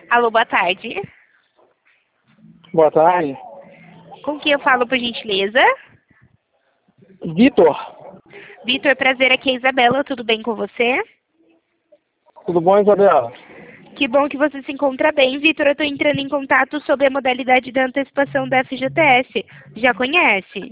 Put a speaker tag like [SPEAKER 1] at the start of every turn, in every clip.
[SPEAKER 1] Alô, boa tarde.
[SPEAKER 2] Boa tarde.
[SPEAKER 1] Com quem eu falo, por gentileza?
[SPEAKER 2] Vitor,
[SPEAKER 1] Vitor, prazer, aqui é a Isabela, tudo bem com você?
[SPEAKER 2] tudo bom, Isabela?
[SPEAKER 1] Que bom que você se encontra bem. Vitor, eu estou entrando em contato sobre a modalidade da antecipação da FGTS. Já conhece?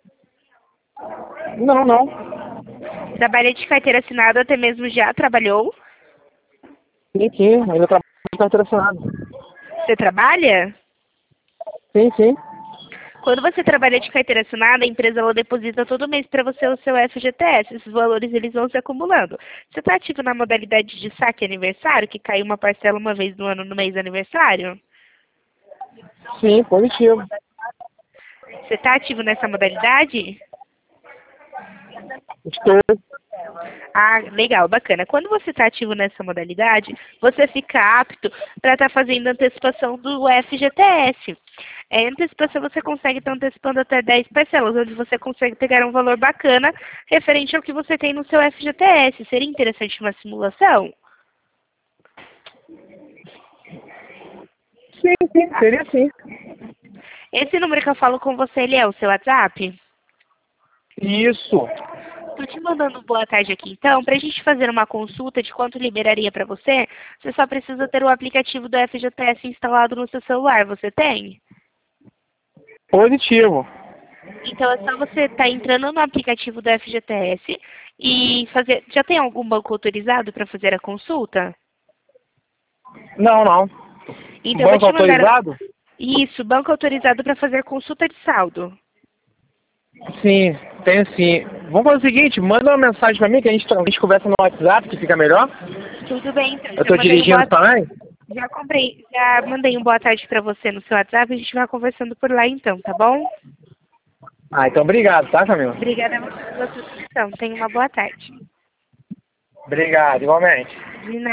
[SPEAKER 2] Não.
[SPEAKER 1] Trabalha de carteira assinada, até mesmo já trabalhou?
[SPEAKER 2] Sim, ainda trabalho de carteira assinada.
[SPEAKER 1] Você trabalha?
[SPEAKER 2] Sim.
[SPEAKER 1] Quando você trabalha de carteira assinada, a empresa ela deposita todo mês para você o seu FGTS. Esses valores eles vão se acumulando. Você está ativo na modalidade de saque aniversário, que cai uma parcela uma vez no ano no mês aniversário?
[SPEAKER 2] Sim, positivo.
[SPEAKER 1] Você está ativo nessa modalidade?
[SPEAKER 2] Estou.
[SPEAKER 1] Ah, legal, bacana. Quando você está ativo nessa modalidade, você fica apto para estar fazendo antecipação do FGTS. Antecipação você consegue estar antecipando até 10 parcelas, onde você consegue pegar um valor bacana referente ao que você tem no seu FGTS. Seria interessante uma simulação?
[SPEAKER 2] Sim, seria sim.
[SPEAKER 1] Esse número que eu falo com você, ele é o seu WhatsApp?
[SPEAKER 2] Isso.
[SPEAKER 1] Estou te mandando um boa tarde aqui, então. Para a gente fazer uma consulta de quanto liberaria para você, você só precisa ter o aplicativo do FGTS instalado no seu celular. Você tem?
[SPEAKER 2] Positivo.
[SPEAKER 1] Então é só você estar entrando no aplicativo do FGTS e fazer. Já tem algum banco autorizado para fazer a consulta?
[SPEAKER 2] Não.
[SPEAKER 1] Então eu vou
[SPEAKER 2] Banco
[SPEAKER 1] te mandar.
[SPEAKER 2] autorizado?
[SPEAKER 1] Isso, banco autorizado para fazer consulta de saldo.
[SPEAKER 2] Sim, tenho sim. Vamos fazer o seguinte, manda uma mensagem pra mim que a gente conversa no WhatsApp, que fica melhor.
[SPEAKER 1] Tudo bem, então.
[SPEAKER 2] Eu
[SPEAKER 1] Já
[SPEAKER 2] tô
[SPEAKER 1] mandei um
[SPEAKER 2] dirigindo
[SPEAKER 1] boa.
[SPEAKER 2] também.
[SPEAKER 1] Já mandei um boa tarde para você no seu WhatsApp. A gente vai conversando por lá então, tá bom?
[SPEAKER 2] Ah, então obrigado, tá, Camila?
[SPEAKER 1] Obrigada a você pela sua atenção. Tenha uma boa tarde.
[SPEAKER 2] Obrigado, igualmente.
[SPEAKER 1] De nada.